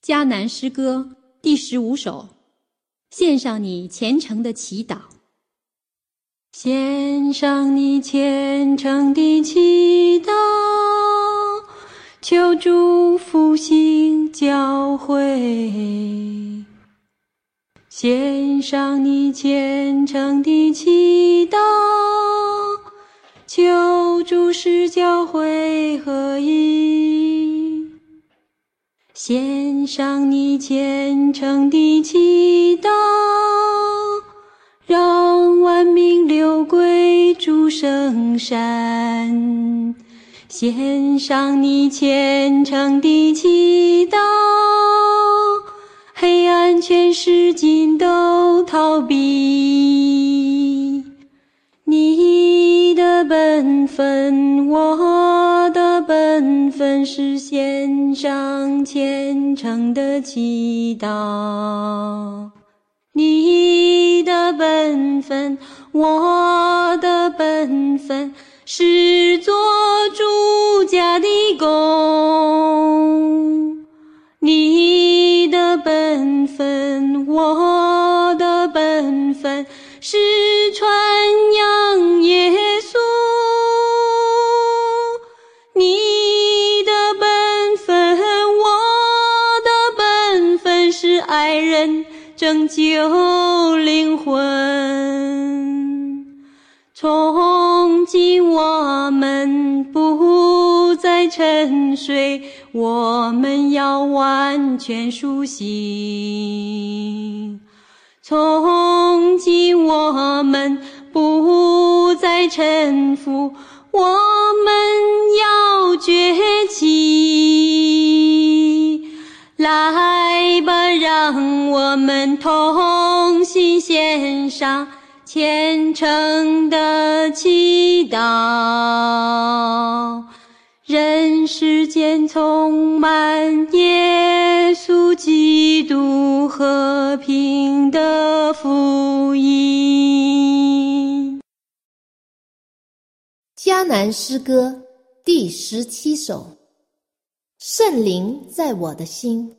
迦南诗歌第15首，献上你虔诚的祈祷。献上你虔诚的祈祷，求主复兴教会。献上你虔诚的祈祷，求主使教会合一。献上你虔诚的祈祷，让万民流归主圣山。献上你虔诚的祈祷，黑暗权势尽都逃避。你的本分，我的本分，是献上虔诚的祈祷。你的本分，我的本分，是做主家的工。你的本分，我的本分，是传扬耶稣。你的本分，我的本分，是爱人，拯救灵魂。从今我们不再沉睡，我们要完全苏醒。从今我们不再臣服，我们要崛起。来吧，让我们同心献上虔诚的祈祷，人世间充满耶稣基督和平的福音。 迦南诗歌第17首，圣灵在我的心。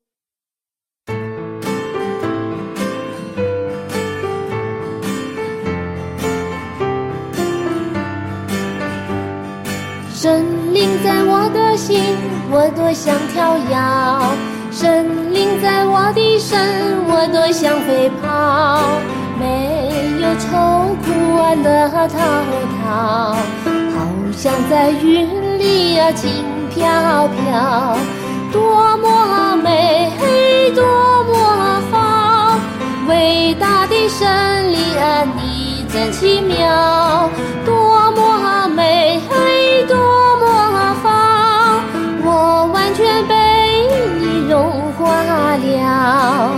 圣灵在我的心，我多想跳跃；圣灵在我的身，我多想飞跑。没有愁苦啊乐滔滔，好像在云里啊轻飘飘。多么美，多么好，伟大的神力啊你真奇妙。多么美，多么好，我完全被你融化了。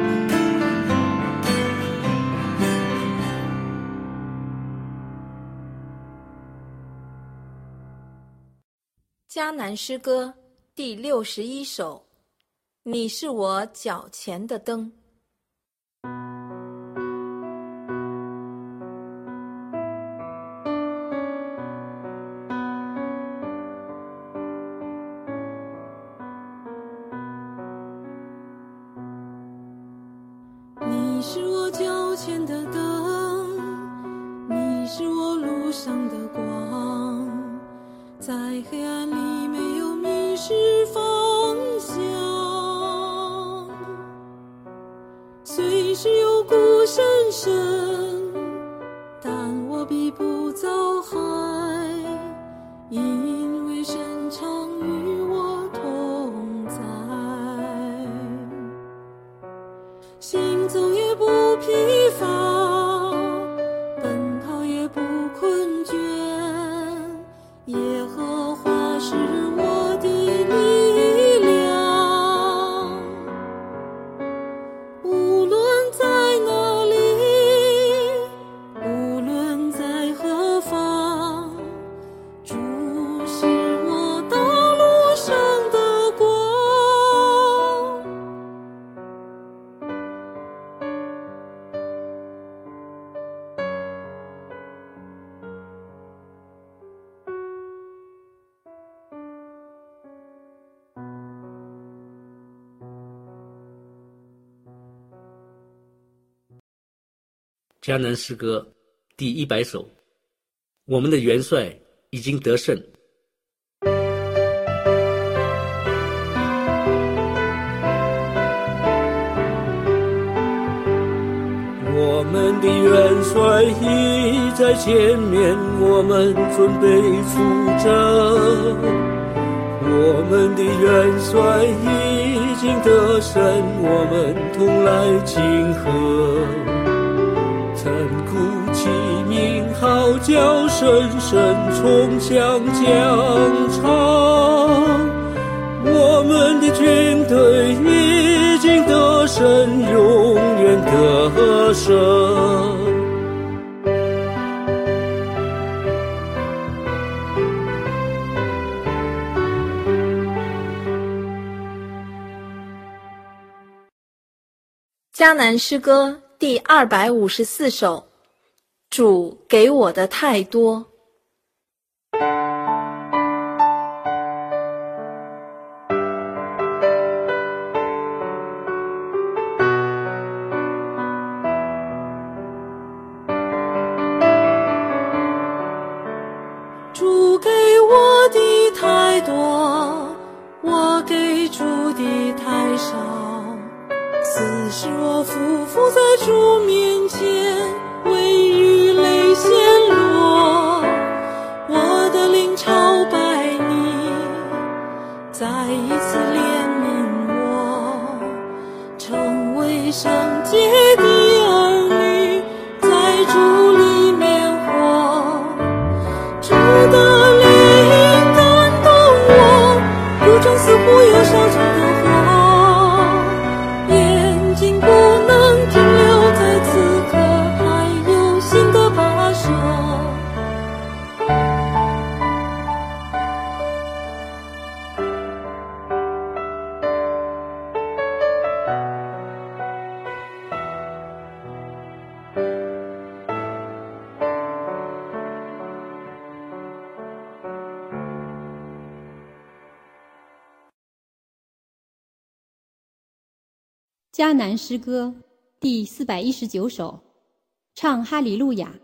迦南诗歌第61首，你是我脚前的灯。 你是我脚前的灯，你是我路上的光，在黑暗里没有迷失方向，虽是有孤身身，但我必不遭害，因为神常与我同在。行走也不疲乏，奔跑也不困倦，耶和华是我的力量。无论在哪里，无论在何方，主是迦南诗歌第100首，我们的元帅已经得胜。 我们的元帅已在前面，我们准备出征。我们的元帅已经得胜，我们同来庆贺。残酷齐鸣号角声声冲向疆场，我们的军队已经得胜，永远得胜。 迦南诗歌第254首，主给我的太多。 主给我的太多，我给主的太少。此时我匍匐在主面前，为与泪显落。我的灵朝拜你，再一次怜悯我，成为圣洁的儿女，在主里面活。主的灵感动我，骨中似乎有烧成的火，眼睛不能停留在此刻，还有新的跋涉。 迦南诗歌第419首，唱哈利路亚。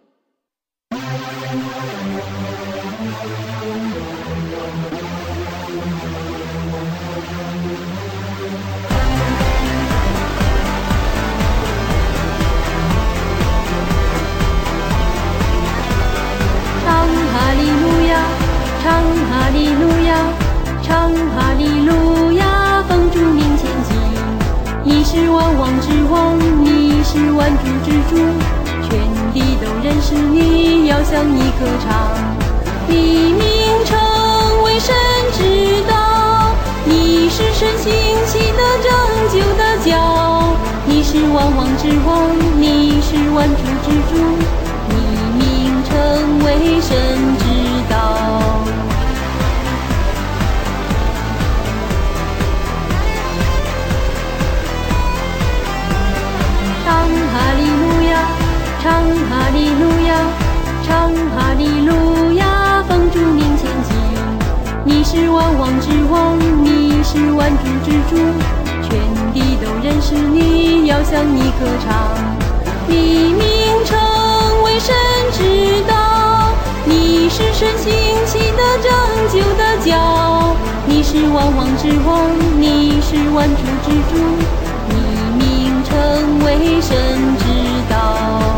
唱哈利路亚，唱哈利路亚，唱哈利路亚，奉主名前进。你是万王之王，你是万主之主，全地都认识你，要向你歌唱。你名称为神知道，你是神兴起的拯救的脚。你是万王之王，你是万主之主，你名称为神知道。唱哈利路亚，唱哈利路亚，唱哈利路亚，奉主名前进。你是万王之王，你是万主之主，全地都认识你，要向你歌唱。你名称为神知道，你是神兴起的拯救的脚。你是万王之王，你是万主之主，你名称为神知道。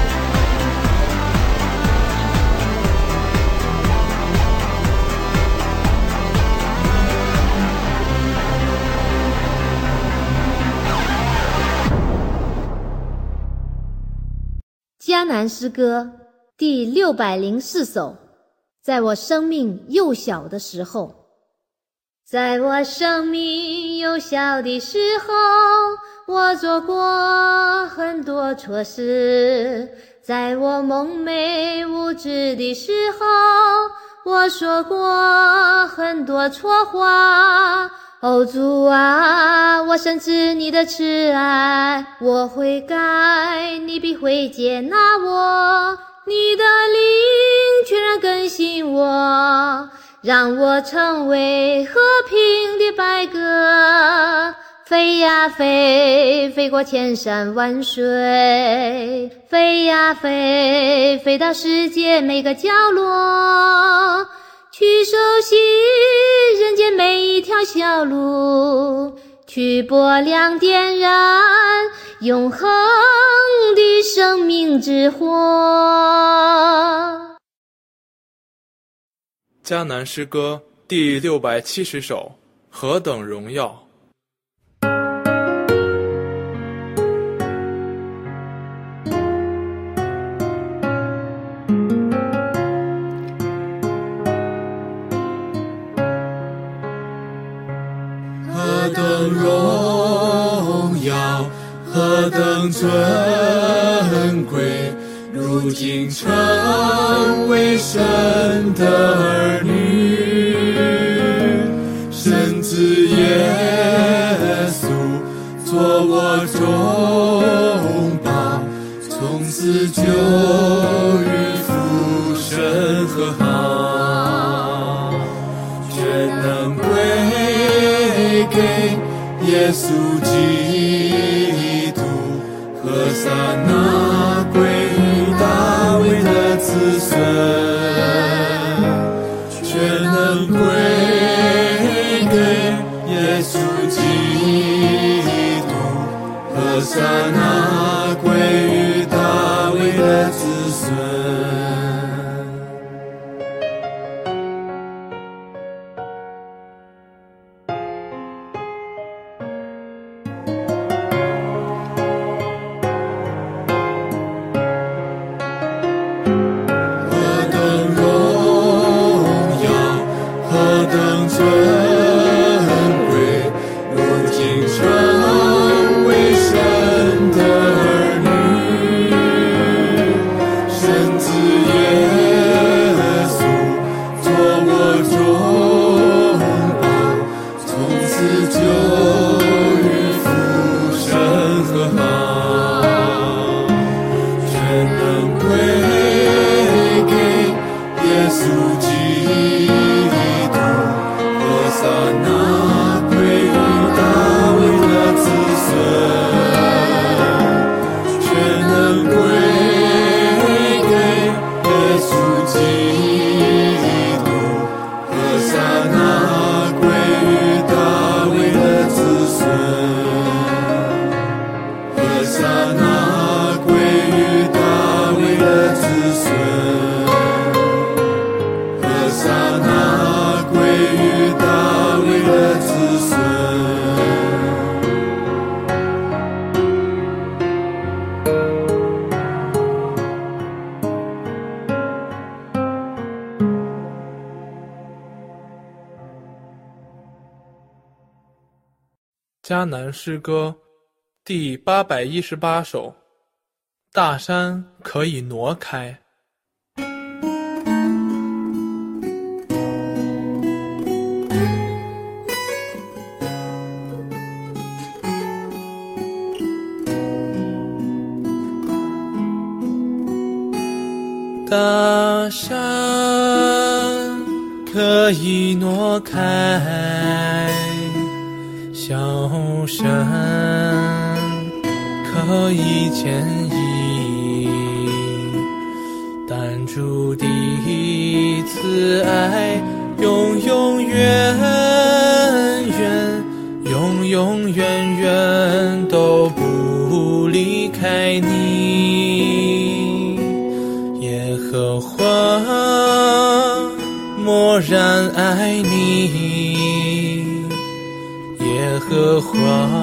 迦南诗歌第604首，在我生命幼小的时候。在我生命幼小的时候，我做过很多错事。在我蒙昧无知的时候，我说过很多错话。哦，主啊，我深知你的慈爱，我悔改，你必会接纳我。你的灵全然更新我，让我成为和平的百鸽， 飞呀飞，飞过千山万水，飞呀飞，飞到世界每个角落，去熟悉人间每一条小路，去拨亮点燃永恒的生命之火。 迦南诗歌第670首，何等荣耀！ 何等荣耀，何等尊贵，如今成为神的儿女，神子耶稣做我中保，从此就与父神和好，全能归给耶稣基督，和撒那归于大卫的子孙，全能归给耶稣基督，和撒那归于大卫的子孙。 迦南诗歌第818首，大山可以挪开。 大山可以挪开，小山可以牵引，但主的慈爱永永远远，永永远远都不离开你。耶和华默然爱你，耶和华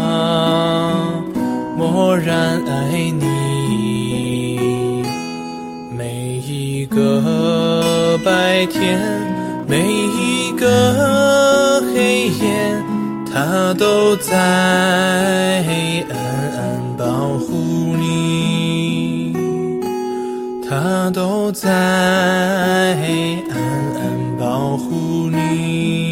默然爱你，每一个白天，每一个黑夜，他都在暗暗保护你，他都在暗暗保护你。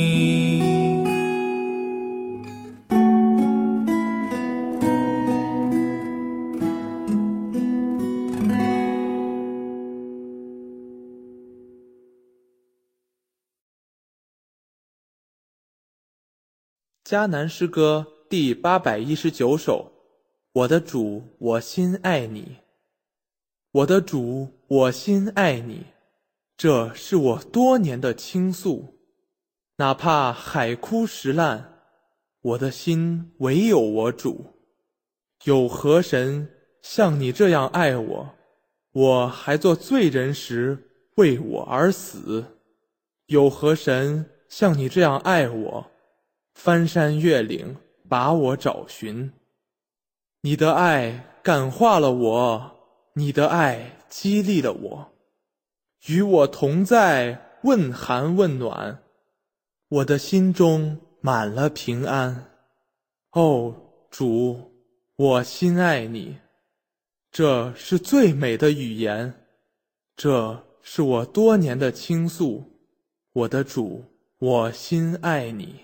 迦南诗歌第819首，我的主，我心爱你。我的主，我心爱你，这是我多年的倾诉。哪怕海枯石烂，我的心唯有我主。有何神像你这样爱我？我还做罪人时为我而死。有何神像你这样爱我？翻山越岭把我找寻。你的爱感化了我，你的爱激励了我，与我同在，问寒问暖，我的心中满了平安。哦，主，我心爱你，这是最美的语言，这是我多年的倾诉。我的主，我心爱你。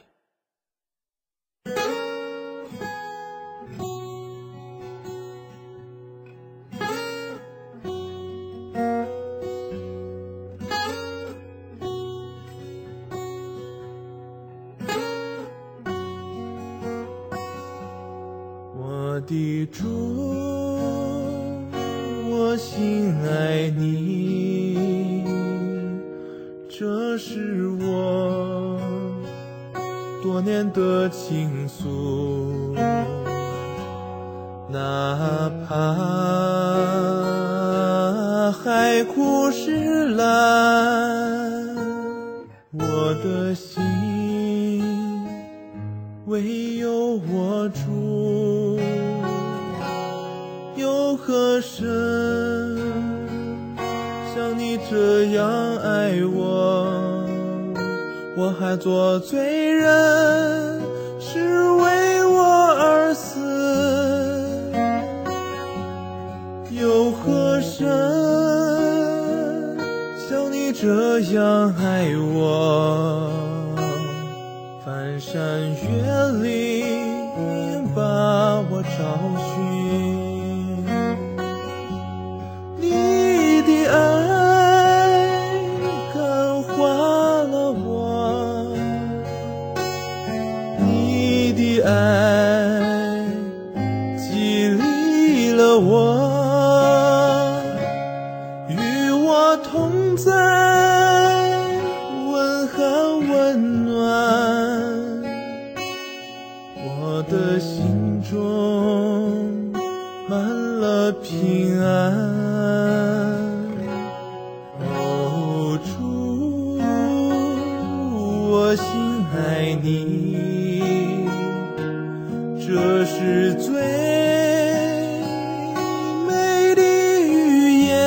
我的主，我心爱你，这是我多年的倾诉。哪怕海枯石烂，我的心唯有我主。有何神像你这样爱我？我还做罪人，是为我而死。有何神像你这样爱我？翻山越岭把我找寻。你的爱感化了我，你的爱激励了我，与我同在，问寒问暖，我的心中满了平安。哦，主，我心爱你，这是最美的语言，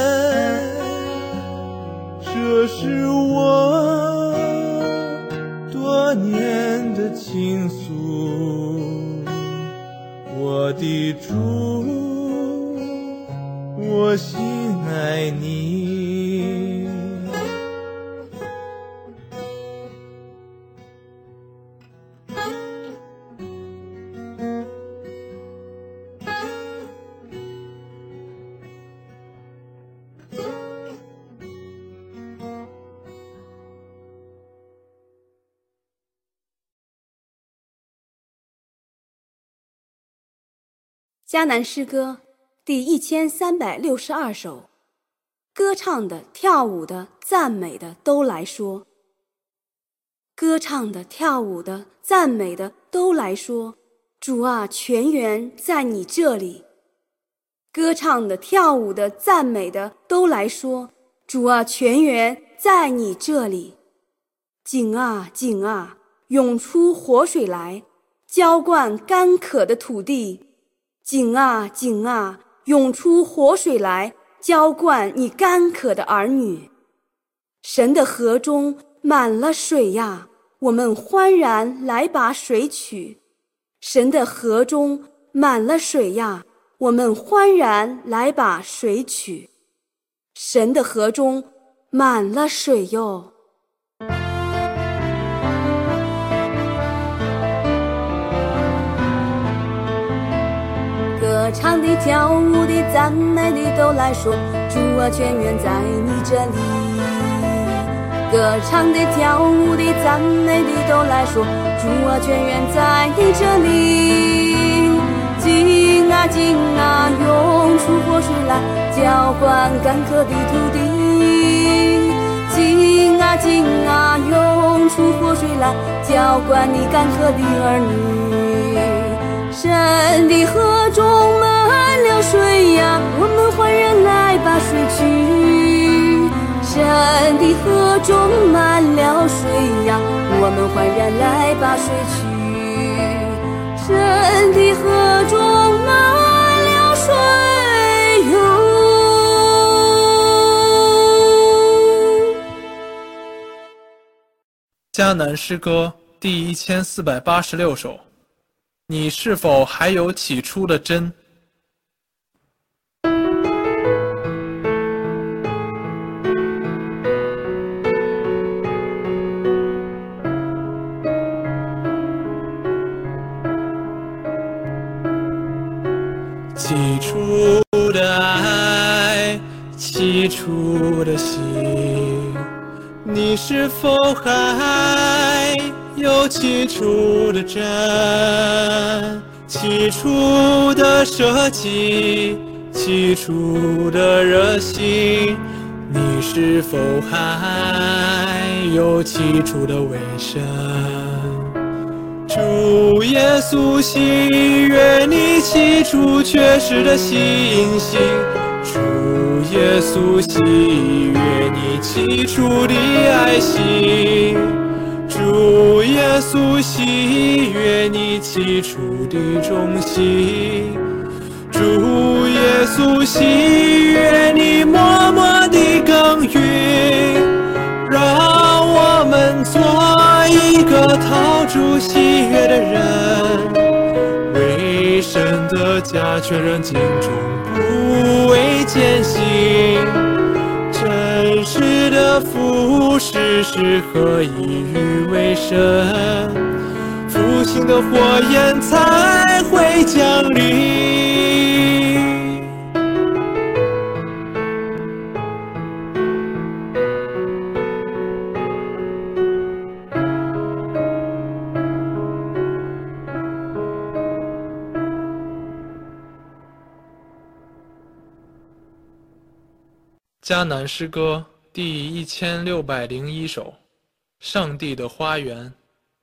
这是我多年的倾诉。我的主，我心爱你。 迦南诗歌第1362首，歌唱的、跳舞的、赞美的都来说。歌唱的、跳舞的、赞美的都来说，主啊，泉源在你这里。歌唱的、跳舞的、赞美的都来说，主啊，泉源在你这里。井啊井啊，涌出活水来，浇灌干渴的土地。井啊井啊，涌出活水来，浇灌你干渴的儿女。神的河中满了水呀，我们欢然来把水取。神的河中满了水呀，我们欢然来把水取。神的河中满了水哟。歌唱的、跳舞的、赞美的都来说，主啊，泉源在你这里。歌唱的、跳舞的、赞美的都来说， 主啊，泉源在你这里。井啊井啊，涌出活水来，浇灌干渴的土地。井啊井啊，涌出活水来，浇灌你干渴的儿女。神的河中满了水呀，我们换人来把水取。神的河中满了水呀，我们换人来把水取。神的河中满了水哟。 迦南诗歌第1486首。你是否还有起初的真？起初的爱，起初的心，你是否还有起初的真？起初的舍己，起初的热心，你是否还有起初的委身？主耶稣喜悦你起初确实的信心，主耶稣喜悦你起初的爱心，主耶稣喜悦你起初的忠心，主耶稣喜悦你默默的耕耘，让我们做一个讨主喜悦的人，为神的家却仍敬重不畏艰辛，真实的服侍是何以与为神，复兴的火焰才会降临。迦南诗歌第1601首，上帝的花园。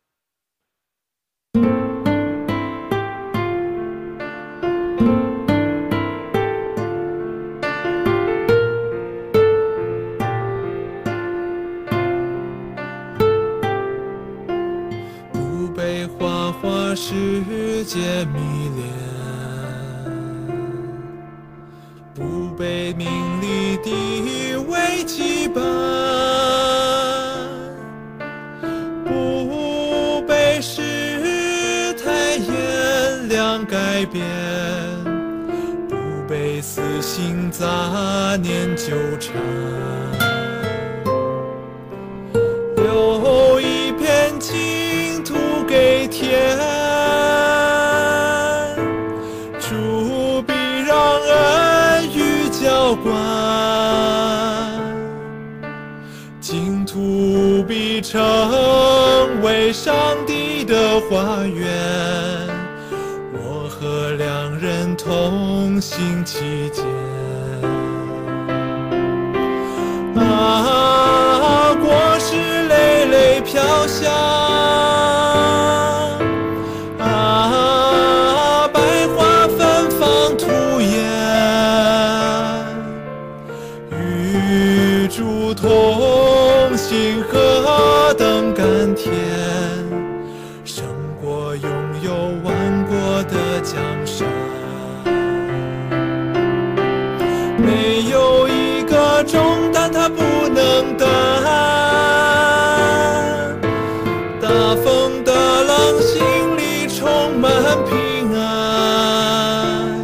不被花花世界迷恋，不被名利地位羁绊，不被世态炎凉改变，不被私心杂念纠缠，留一片净土给天，主必让恩雨浇灌，净土必成为上帝的花园，我和良人同行其间。果实累累飘香，百花芬芳吐艳，与主同行何等甘甜，胜过拥有万国的江山。没有一个重担他不能担，大风的浪心里充满平安，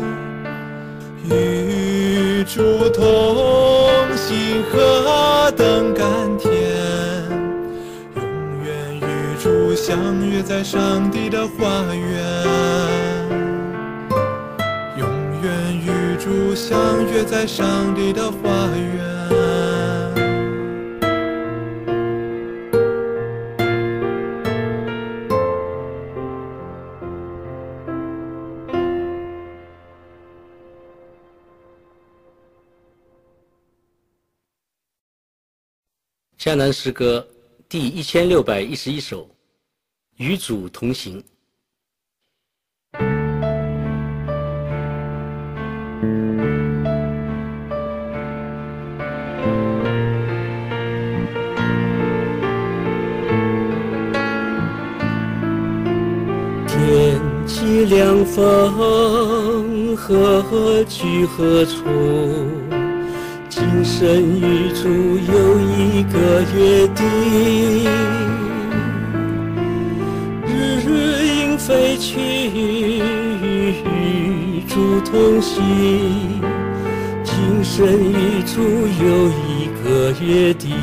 与主同行何等甘甜，永远与主相约在上帝的花园，永远与主相约在上帝的花园。 迦南诗歌第1611首，与主同行。 天气凉风，何去何从？今生与主有一个约定，日日应飞去，与主同行。今生与主有一个约定，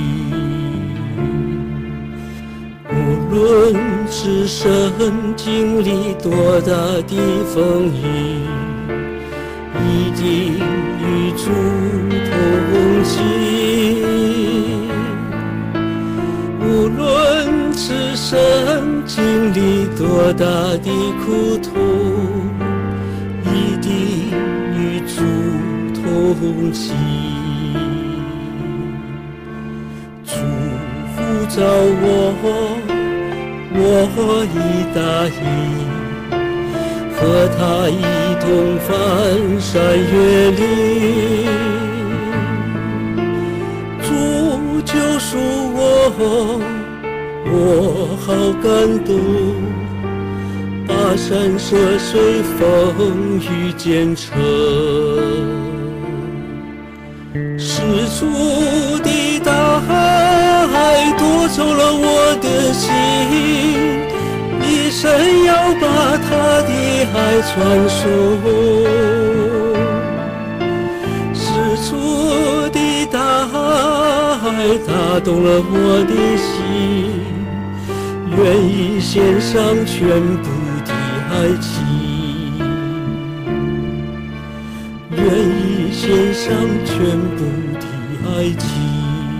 无论此生经历多大的风雨，一定与主同行。无论此生经历多大的苦痛，一定与主同行。主呼召我已答应，和他一同翻山越岭。主救赎我好感动，跋山涉水，风雨兼程。是主的大爱夺走了我的心，一生要把他的爱传颂。是主的大爱打动了我的心，愿意献上全部的爱情，愿意献上全部的爱情。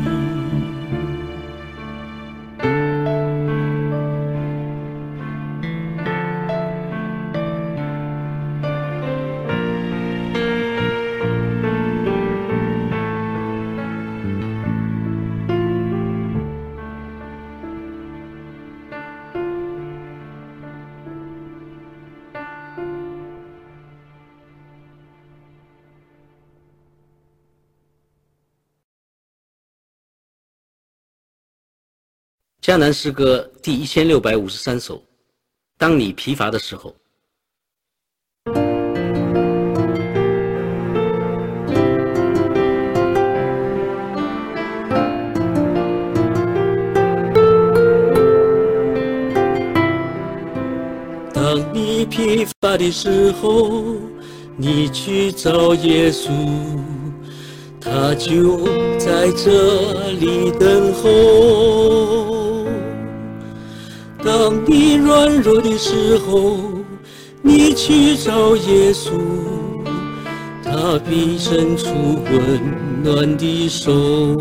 迦南诗歌第1653首，当你疲乏的时候。 当你疲乏的时候，你去找耶稣，他就在这里等候。当你软弱的时候，你去找耶稣，他必伸出温暖的手。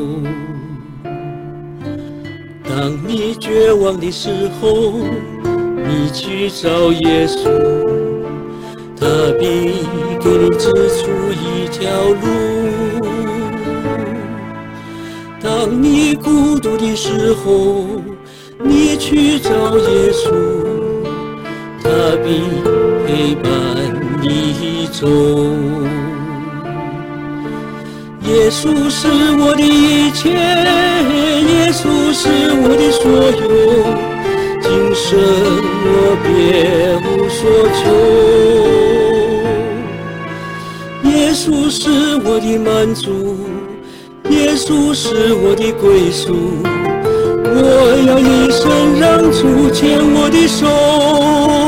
当你绝望的时候，你去找耶稣，他必给你指出一条路。当你孤独的时候，你去找耶稣，他必陪伴你走。耶稣是我的一切，耶稣是我的所有，今生我别无所求。耶稣是我的满足，耶稣是我的归宿，我要一生让主牵我的手。